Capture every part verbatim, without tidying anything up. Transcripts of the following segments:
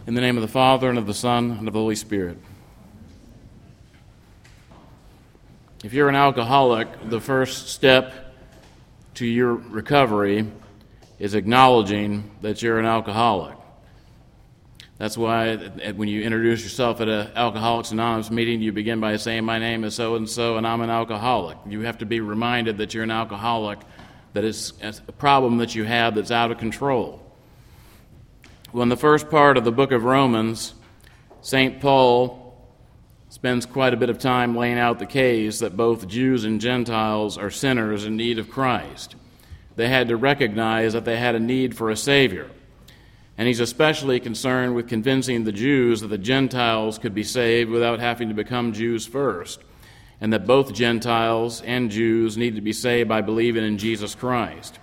In the name of the Father, and of the Son, and of the Holy Spirit. If you're an alcoholic, the first step to your recovery is acknowledging that you're an alcoholic. That's why when you introduce yourself at an Alcoholics Anonymous meeting, you begin by saying, "My name is so-and-so, and I'm an alcoholic." You have to be reminded that you're an alcoholic, that it's a problem that you have that's out of control. Well, in the first part of the book of Romans, Saint Paul spends quite a bit of time laying out the case that both Jews and Gentiles are sinners in need of Christ. They had to recognize that they had a need for a Savior. And he's especially concerned with convincing the Jews that the Gentiles could be saved without having to become Jews first, and that both Gentiles and Jews need to be saved by believing in Jesus Christ.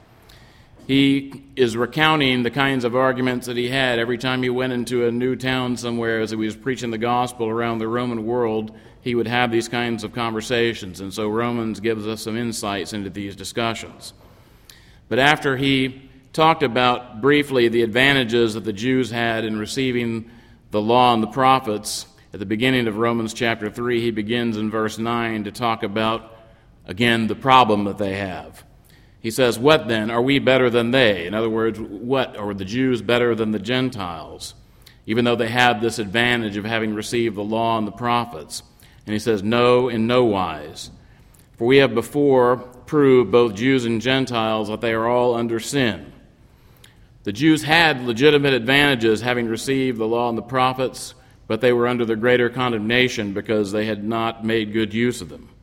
He is recounting the kinds of arguments that he had every time he went into a new town somewhere as he was preaching the gospel around the Roman world. He would have these kinds of conversations, and so Romans gives us some insights into these discussions. But after he talked about briefly the advantages that the Jews had in receiving the law and the prophets, at the beginning of Romans chapter three, he begins in verse nine to talk about, again, the problem that they have. He says, "What then? Are we better than they?" In other words, what? Are the Jews better than the Gentiles, even though they have this advantage of having received the law and the prophets? And he says, "No, in no wise. For we have before proved, both Jews and Gentiles, that they are all under sin." The Jews had legitimate advantages having received the law and the prophets, but they were under the greater condemnation because they had not made good use of them.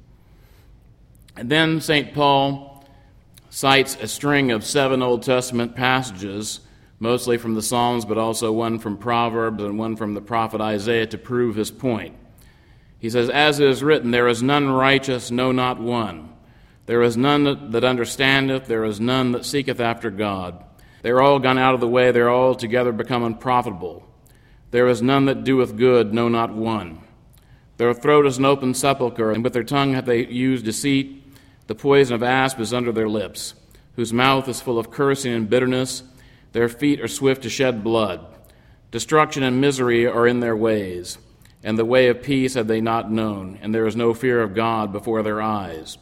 And then Saint Paul cites a string of seven Old Testament passages, mostly from the Psalms, but also one from Proverbs and one from the prophet Isaiah to prove his point. He says, "As it is written, there is none righteous, no, not one. There is none that understandeth, there is none that seeketh after God. They are all gone out of the way, they are all together become unprofitable. There is none that doeth good, no, not one. Their throat is an open sepulchre, and with their tongue have they used deceit. The poison of asp is under their lips, whose mouth is full of cursing and bitterness. Their feet are swift to shed blood. Destruction and misery are in their ways, and the way of peace have they not known, and there is no fear of God before their eyes."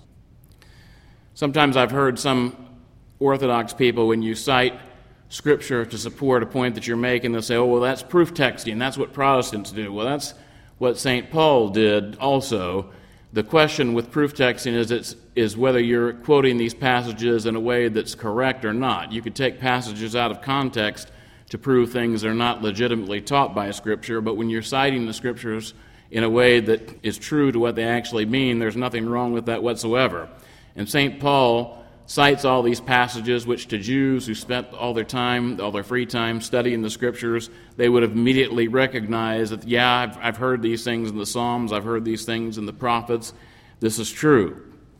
Sometimes I've heard some Orthodox people, when you cite Scripture to support a point that you're making, they'll say, "Oh, well, that's proof texting. That's what Protestants do." Well, that's what Saint Paul did also. The question with proof texting is, it's, is whether you're quoting these passages in a way that's correct or not. You could take passages out of context to prove things that are not legitimately taught by Scripture, but when you're citing the Scriptures in a way that is true to what they actually mean, there's nothing wrong with that whatsoever. And Saint Paul cites all these passages, which to Jews who spent all their time, all their free time studying the Scriptures, they would have immediately recognized that, yeah, I've, I've heard these things in the Psalms, I've heard these things in the prophets, this is true.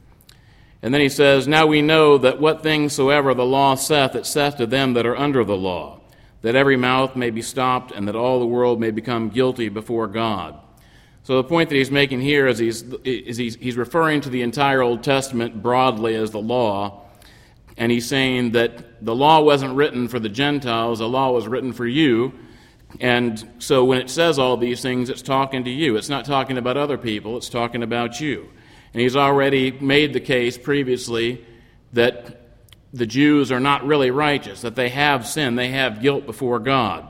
And then he says, "Now we know that what things soever the law saith, it saith to them that are under the law, that every mouth may be stopped, and that all the world may become guilty before God." So the point that he's making here is he's, is he's, he's referring to the entire Old Testament broadly as the law, and he's saying that the law wasn't written for the Gentiles, the law was written for you, and so when it says all these things, it's talking to you. It's not talking about other people, it's talking about you. And he's already made the case previously that the Jews are not really righteous, that they have sin, they have guilt before God.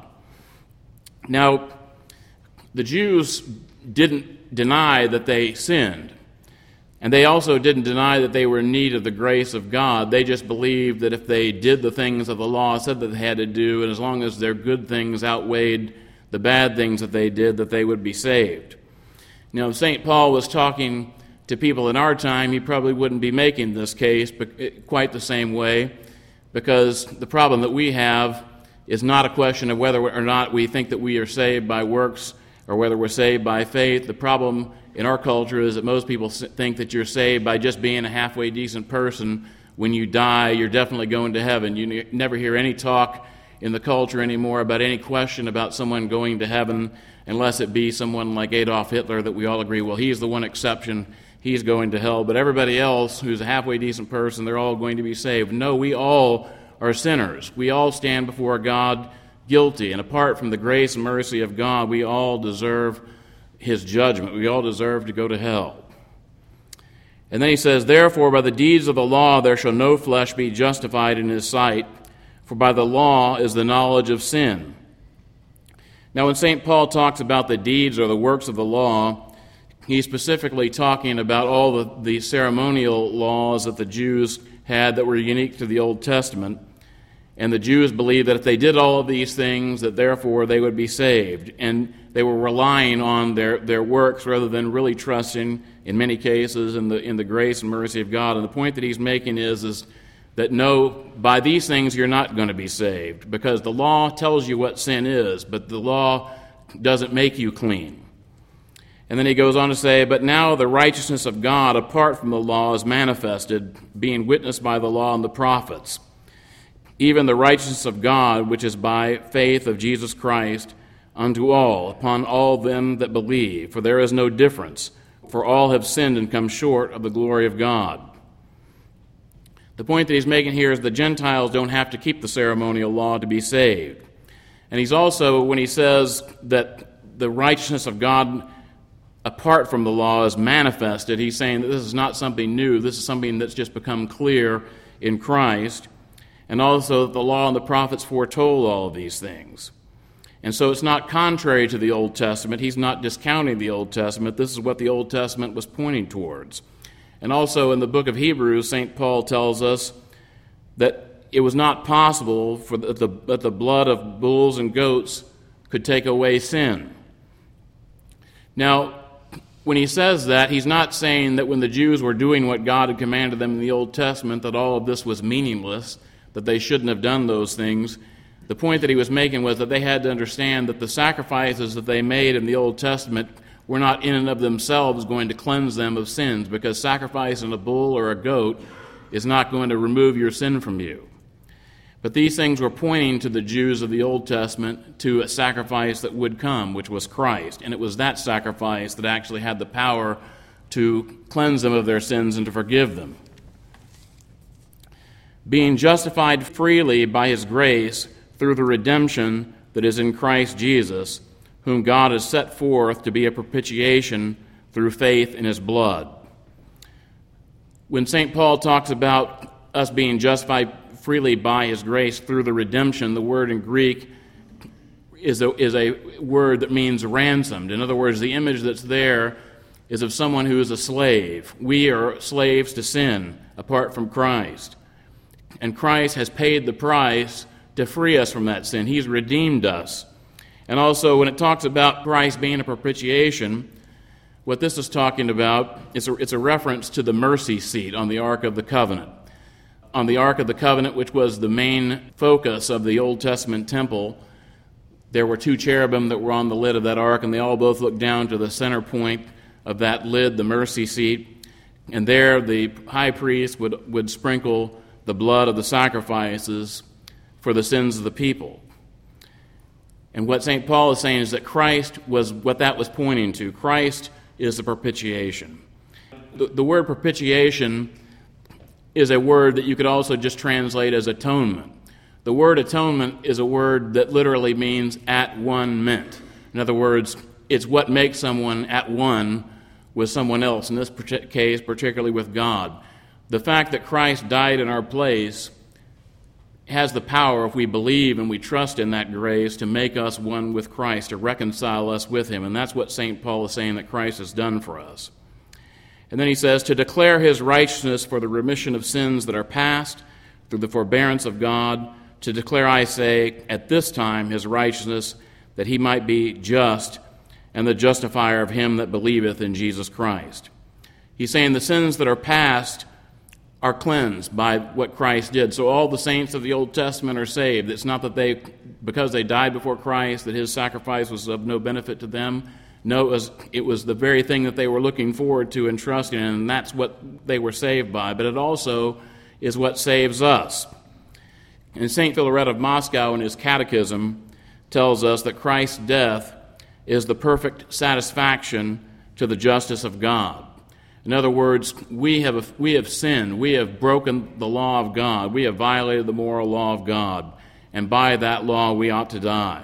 Now, the Jews didn't deny that they sinned, and they also didn't deny that they were in need of the grace of God. They just believed that if they did the things that the law said that they had to do, and as long as their good things outweighed the bad things that they did, that they would be saved. Now, if Saint Paul was talking to people in our time, he probably wouldn't be making this case quite the same way, because the problem that we have is not a question of whether or not we think that we are saved by works or whether we're saved by faith. The problem in our culture is that most people think that you're saved by just being a halfway decent person. When you die, you're definitely going to heaven. You ne- never hear any talk in the culture anymore about any question about someone going to heaven, unless it be someone like Adolf Hitler that we all agree, well, he's the one exception, he's going to hell. But everybody else who's a halfway decent person, they're all going to be saved. No, we all are sinners. We all stand before God guilty, and apart from the grace and mercy of God, we all deserve his judgment. We all deserve to go to hell. And then he says, therefore, by the deeds of the law there shall no flesh be justified in his sight, for by the law is the knowledge of sin. Now, when Saint Paul talks about the deeds or the works of the law, he's specifically talking about all the, the ceremonial laws that the Jews had that were unique to the Old Testament. And the Jews believed that if they did all of these things, that therefore they would be saved. And they were relying on their, their works rather than really trusting, in many cases, in the in the grace and mercy of God. And the point that he's making is, is that no, by these things you're not going to be saved, because the law tells you what sin is, but the law doesn't make you clean. And then he goes on to say, but now the righteousness of God apart from the law is manifested, being witnessed by the law and the prophets, even the righteousness of God, which is by faith of Jesus Christ, unto all, upon all them that believe. For there is no difference, for all have sinned and come short of the glory of God. The point that he's making here is the Gentiles don't have to keep the ceremonial law to be saved. And he's also, when he says that the righteousness of God apart from the law is manifested, he's saying that this is not something new. This is something that's just become clear in Christ. And also that the law and the prophets foretold all of these things. And so it's not contrary to the Old Testament. He's not discounting the Old Testament. This is what the Old Testament was pointing towards. And also in the book of Hebrews, Saint Paul tells us that it was not possible for the, the, that the blood of bulls and goats could take away sin. Now, when he says that, he's not saying that when the Jews were doing what God had commanded them in the Old Testament, that all of this was meaningless, that they shouldn't have done those things. The point that he was making was that they had to understand that the sacrifices that they made in the Old Testament were not in and of themselves going to cleanse them of sins, because sacrificing a bull or a goat is not going to remove your sin from you. But these things were pointing to the Jews of the Old Testament to a sacrifice that would come, which was Christ. And it was that sacrifice that actually had the power to cleanse them of their sins and to forgive them. Being justified freely by his grace through the redemption that is in Christ Jesus, whom God has set forth to be a propitiation through faith in his blood. When Saint Paul talks about us being justified freely by his grace through the redemption, the word in Greek is a, is a word that means ransomed. In other words, the image that's there is of someone who is a slave. We are slaves to sin apart from Christ. And Christ has paid the price to free us from that sin. He's redeemed us. And also, when it talks about Christ being a propitiation, what this is talking about is a, it's a reference to the mercy seat on the Ark of the Covenant. On the Ark of the Covenant, which was the main focus of the Old Testament temple, there were two cherubim that were on the lid of that ark, and they all both looked down to the center point of that lid, the mercy seat. And there the high priest would, would sprinkle the blood of the sacrifices for the sins of the people. And what Saint Paul is saying is that Christ was what that was pointing to. Christ is the propitiation. The, the word propitiation is a word that you could also just translate as atonement. The word atonement is a word that literally means at one meant. In other words, it's what makes someone at one with someone else, in this case, particularly with God. The fact that Christ died in our place has the power, if we believe and we trust in that grace, to make us one with Christ, to reconcile us with him. And that's what Saint Paul is saying that Christ has done for us. And then he says, to declare his righteousness for the remission of sins that are past through the forbearance of God, to declare, I say, at this time his righteousness, that he might be just and the justifier of him that believeth in Jesus Christ. He's saying the sins that are past are cleansed by what Christ did. So all the saints of the Old Testament are saved. It's not that they, because they died before Christ, that his sacrifice was of no benefit to them. No, it was, it was the very thing that they were looking forward to and trusting in, and that's what they were saved by. But it also is what saves us. And Saint Philaret of Moscow in his catechism tells us that Christ's death is the perfect satisfaction to the justice of God. In other words, we have we have sinned. We have broken the law of God. We have violated the moral law of God. and by that law we ought to die.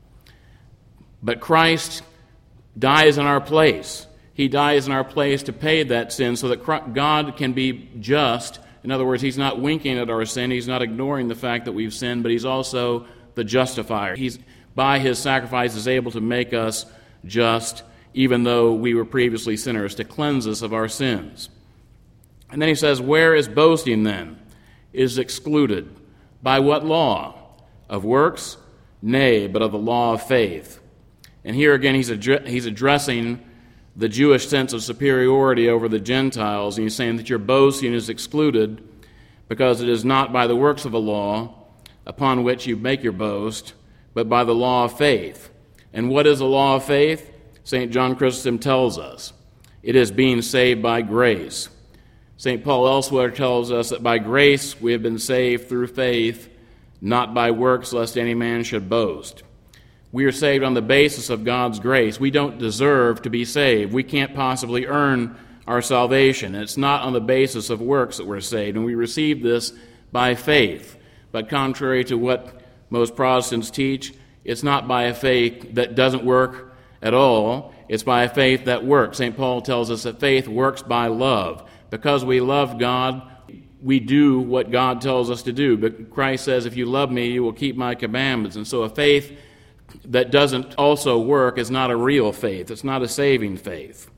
But Christ dies in our place. He dies in our place to pay that sin so that God can be just. In other words, he's not winking at our sin. He's not ignoring the fact that we've sinned, but he's also the justifier. He's, by his sacrifice, is able to make us just, even though we were previously sinners, to cleanse us of our sins. And then he says, where is boasting then? It is excluded. By what law? Of works? Nay, but of the law of faith. And here again he's, addre- he's addressing the Jewish sense of superiority over the Gentiles, and he's saying that your boasting is excluded because it is not by the works of the law upon which you make your boast, but by the law of faith. And what is the law of faith? Saint John Chrysostom tells us. It is being saved by grace. Saint Paul elsewhere tells us that by grace we have been saved through faith, not by works, lest any man should boast. We are saved on the basis of God's grace. We don't deserve to be saved. We can't possibly earn our salvation. It's not on the basis of works that we're saved, and we receive this by faith. But contrary to what most Protestants teach, it's not by a faith that doesn't work at all. It's by a faith that works. Saint Paul tells us that faith works by love. Because we love God, we do what God tells us to do. But Christ says, if you love me, you will keep my commandments. And so a faith that doesn't also work is not a real faith. It's not a saving faith.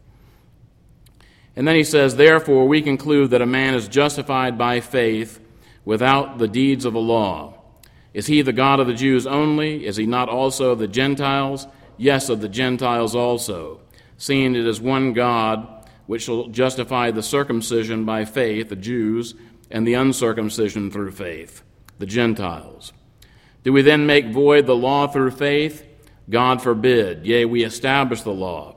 And then he says, therefore we conclude that a man is justified by faith without the deeds of the law. Is he the God of the Jews only? Is he not also of the Gentiles? Yes, of the Gentiles also, seeing it is one God which shall justify the circumcision by faith, the Jews, and the uncircumcision through faith, the Gentiles. Do we then make void the law through faith? God forbid. Yea, we establish the law.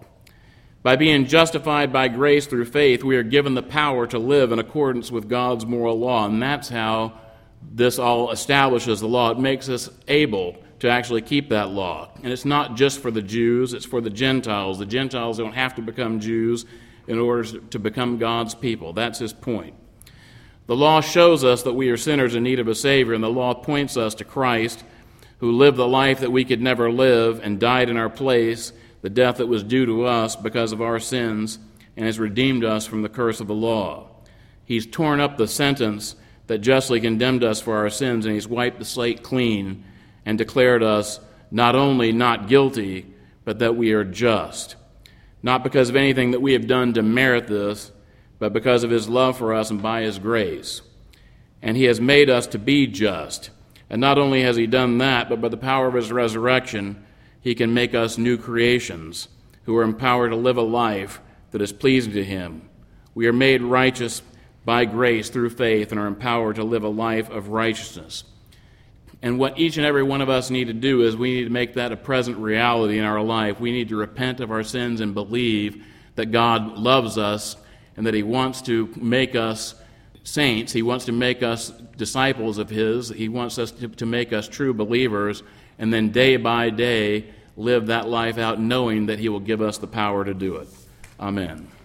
By being justified by grace through faith, we are given the power to live in accordance with God's moral law, and that's how this all establishes the law. It makes us able to actually keep that law. And it's not just for the Jews, it's for the Gentiles. The Gentiles don't have to become Jews in order to become God's people. That's his point. The law shows us that we are sinners in need of a Savior, and the law points us to Christ, who lived the life that we could never live and died in our place, the death that was due to us because of our sins, and has redeemed us from the curse of the law. He's torn up the sentence that justly condemned us for our sins, and he's wiped the slate clean and declared us not only not guilty, but that we are just. Not because of anything that we have done to merit this, but because of his love for us and by his grace. And he has made us to be just. And not only has he done that, but by the power of his resurrection, he can make us new creations who are empowered to live a life that is pleasing to him. We are made righteous by grace through faith and are empowered to live a life of righteousness. And what each and every one of us need to do is we need to make that a present reality in our life. We need to repent of our sins and believe that God loves us and that he wants to make us saints. He wants to make us disciples of his. He wants us to, to make us true believers, and then day by day live that life out knowing that he will give us the power to do it. Amen.